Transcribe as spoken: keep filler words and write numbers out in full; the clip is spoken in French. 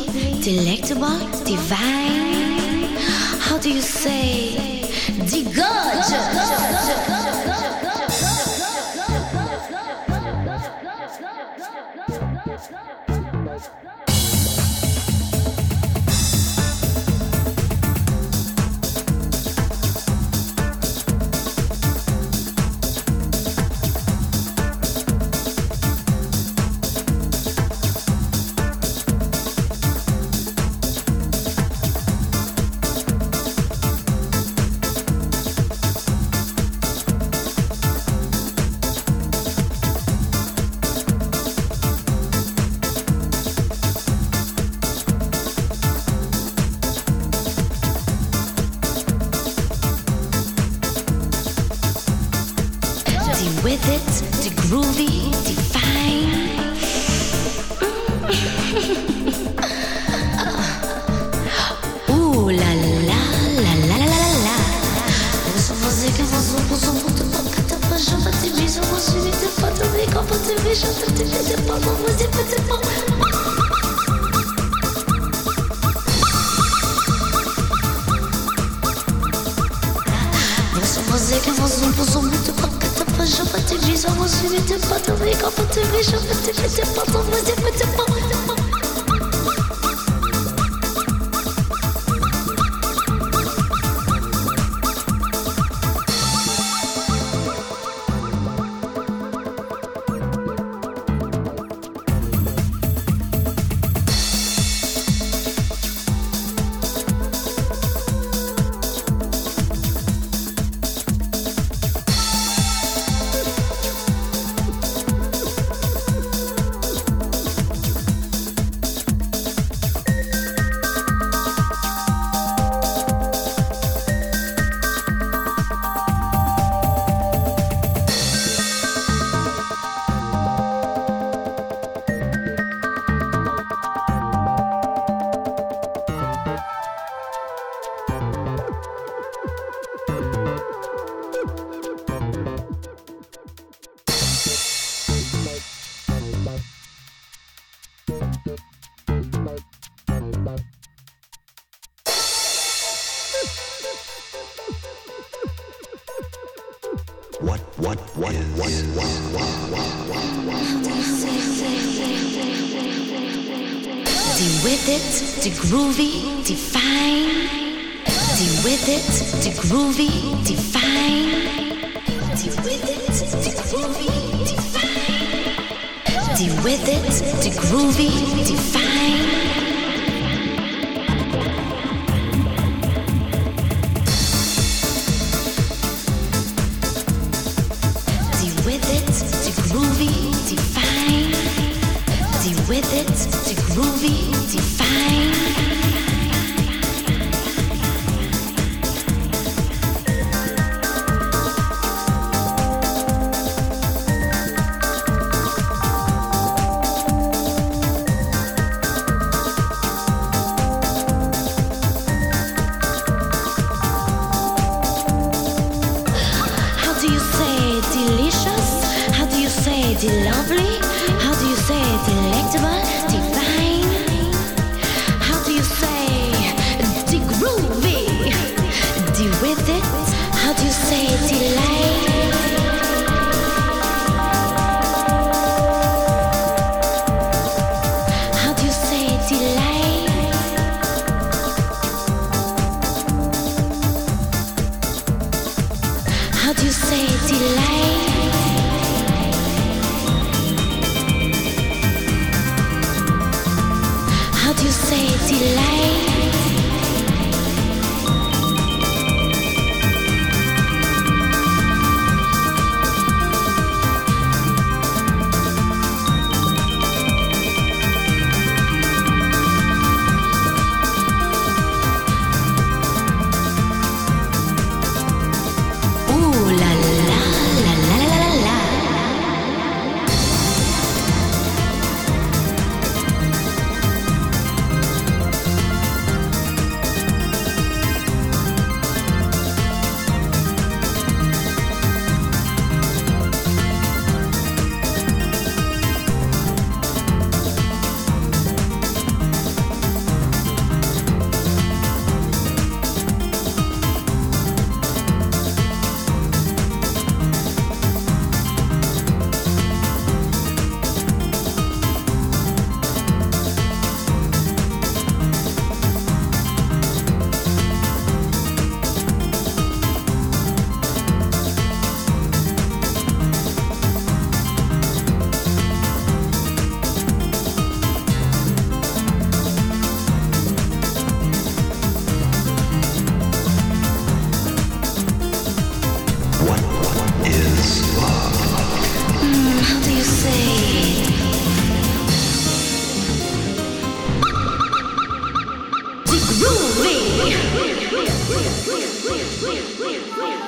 delectable, divine. How do you say? Degorge. With it, the groovy, the fine. Ooh la la la la la la la. Você fazer que você possa muito pouco te paixão para te ver, só você me te falta de copa te ver, já te ver de papo, você pode te pôr. Você fazer que você possa muito pouco je peux te dire, je me suis mis de pas de vie, quand tu te vis, je peux te dire, c'est pas ton vrai, c'est pas ton vrai. What, what, what, what, what, what, what, the with it, the groovy, the fine. The with it, the groovy, the fine. The with it, the groovy, the fine. The with it, the groovy, the fine. With it, the groovy, the fine. How do you say delicious? How do you say the lovely? How do you say delectable, divine? How do you say the groovy, the with it? How do you say delight? How do you say delight? How do you say delight? How do you say delight? Ooh la la la la la la la. is love? Mm, how do you say? The groovy.